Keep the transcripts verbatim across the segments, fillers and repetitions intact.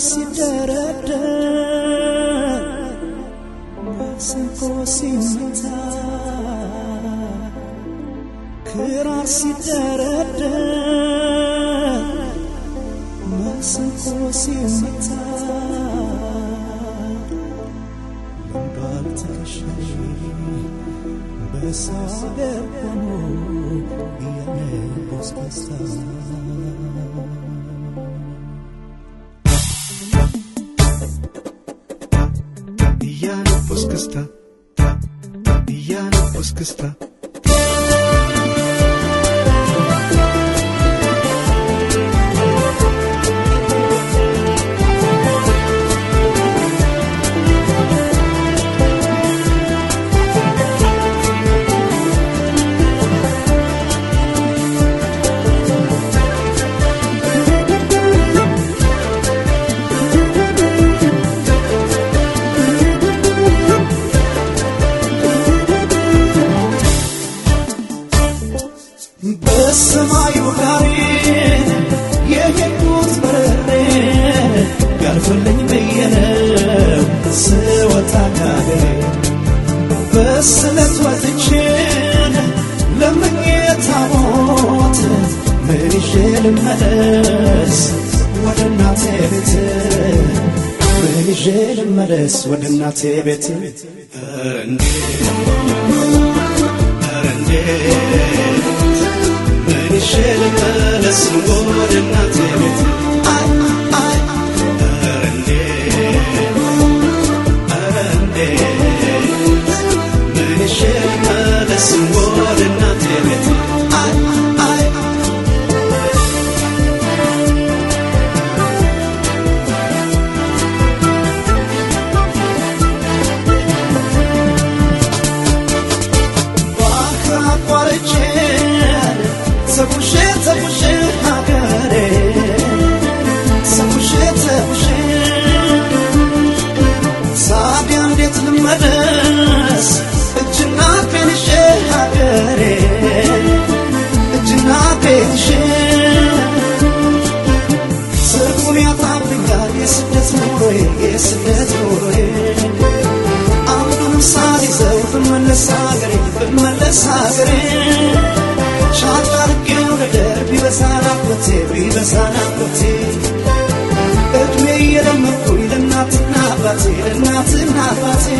ሲደረደር ማሲንቆ ሲመታ ክራር ሲደረደር ማሲንቆ ሲመታ ባልተሸሽ በሳገር ሆኖ የነቦስ ከሳ Iyanopos kasta, Iyanopos kasta. በሰማዩ ጋር የሄድኩት በረሬ ያልፈልኝ በየነው ስወጣ ካገሬ በስለት ወጥቼ ለምኜ ታቦት ምን ይዤ ልመለስ ወደ እናቴ ቤት ምን ይዤ ልመለስ ወደ እናቴ ቤት እንዴ እንዴ Shele malas ngode natemet ay ay arande arande mene shele malas ngode natemet ay ay Bakra qualche Sabushe, sabushe, hagare Sabushe, sabushe Sabian det lmadas Ejna penishe hagare Ejna penishe Serguni atabinga Yesdet muroe, yesdet muroe Amdun sari zav Bimales hagare, bimales hagare Shadar gönler bir besana kote bir besana kote Etmeyelim koyla natna bate natna bate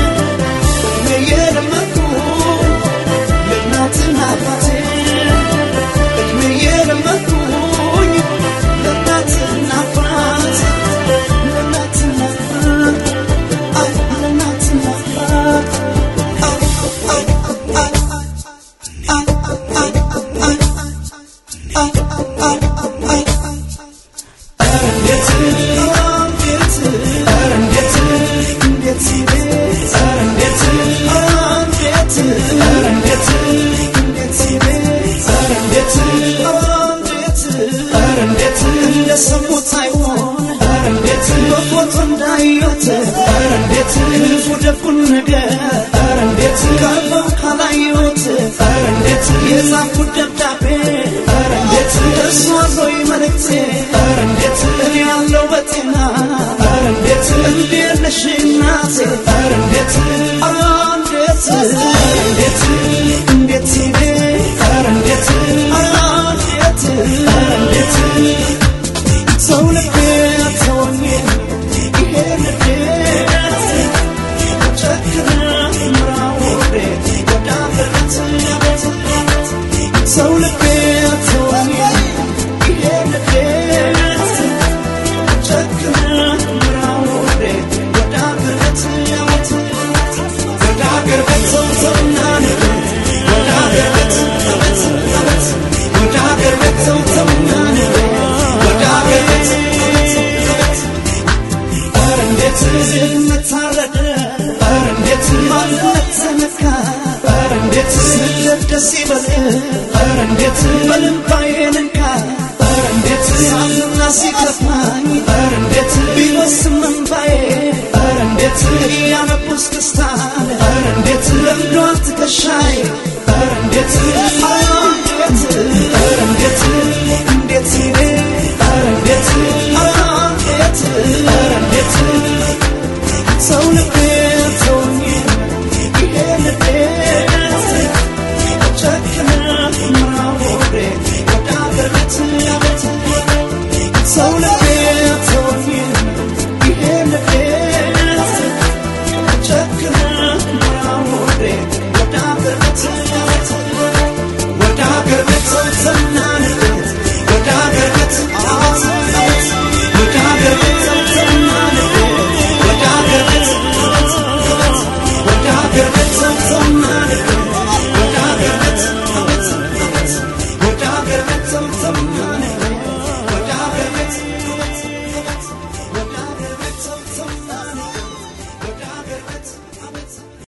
Etmeyelim koyla natna bate Etmeyelim koyla natna bate natna ay natna ay ay ay Get Sometimes